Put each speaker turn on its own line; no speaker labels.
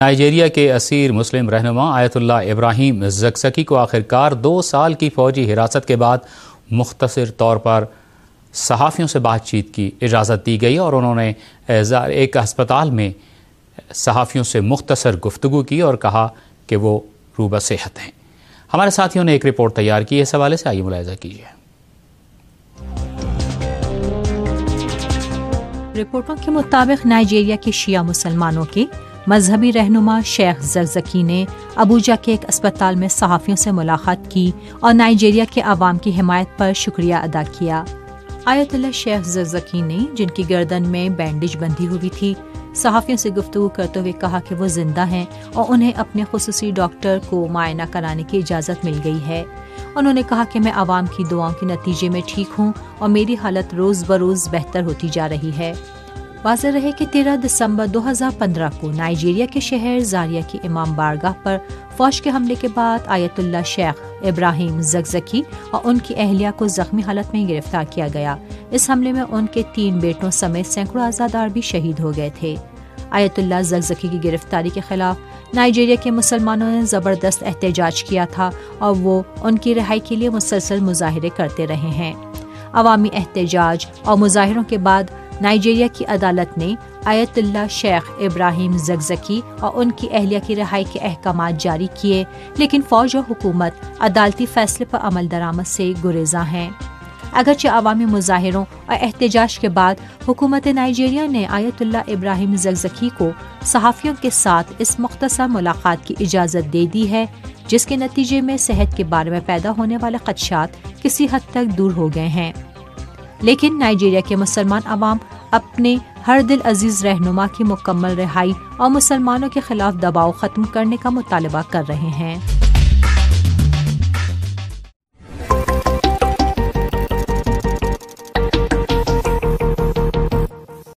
Nigeria کے اسیر مسلم رہنما آیت اللہ ابراہیم زکزکی کو آخرکار 2 سال کی فوجی حراست کے بعد مختصر طور پر صحافیوں سے بات چیت کی اجازت دی گئی اور انہوں نے ایک ہسپتال میں صحافیوں سے مختصر گفتگو کی اور کہا کہ وہ روبہ صحت ہیں۔ ہمارے ساتھیوں نے ایک رپورٹ تیار کی اس حوالے سے، آئیے ملاحظہ کیجیے۔
رپورٹوں کے مطابق نائجیریا کے شیعہ مسلمانوں کے مذہبی رہنما شیخ زکزکی نے ابوجا کے ایک اسپتال میں صحافیوں سے ملاقات کی اور نائجیریا کے عوام کی حمایت پر شکریہ ادا کیا۔ آیت اللہ شیخ زکزکی نے، جن کی گردن میں بینڈیج بندھی ہوئی تھی، صحافیوں سے گفتگو کرتے ہوئے کہا کہ وہ زندہ ہیں اور انہیں اپنے خصوصی ڈاکٹر کو معائنہ کرانے کی اجازت مل گئی ہے۔ انہوں نے کہا کہ میں عوام کی دعاؤں کے نتیجے میں ٹھیک ہوں اور میری حالت روز بروز بہتر ہوتی جا رہی ہے۔ واضح رہے کہ 13 دسمبر 2015 کو نائجیریا کے شہر زاریہ کی امام بارگاہ پر فوج کے حملے کے بعد آیت اللہ شیخ ابراہیم زکزکی اور ان کی اہلیہ کو زخمی حالت میں گرفتار کیا گیا۔ اس حملے میں ان کے 3 بیٹوں سمیت سینکڑوں عزادار بھی شہید ہو گئے تھے۔ آیت اللہ زکزکی کی گرفتاری کے خلاف نائجیریا کے مسلمانوں نے زبردست احتجاج کیا تھا اور وہ ان کی رہائی کے لیے مسلسل مظاہرے کرتے رہے ہیں۔ عوامی احتجاج اور مظاہروں کے بعد نائجیریا کی عدالت نے آیت اللہ شیخ ابراہیم زکزکی اور ان کی اہلیہ کی رہائی کے احکامات جاری کیے، لیکن فوج اور حکومت عدالتی فیصلے پر عمل درآمد سے گریزاں ہیں۔ اگرچہ عوامی مظاہروں اور احتجاج کے بعد حکومت نائجیریا نے آیت اللہ ابراہیم زکزکی کو صحافیوں کے ساتھ اس مختصر ملاقات کی اجازت دے دی ہے، جس کے نتیجے میں صحت کے بارے میں پیدا ہونے والے خدشات کسی حد تک دور ہو گئے ہیں۔ لیکن نائجیریا کے مسلمان عوام اپنے ہر دل عزیز رہنما کی مکمل رہائی اور مسلمانوں کے خلاف دباؤ ختم کرنے کا مطالبہ کر رہے ہیں۔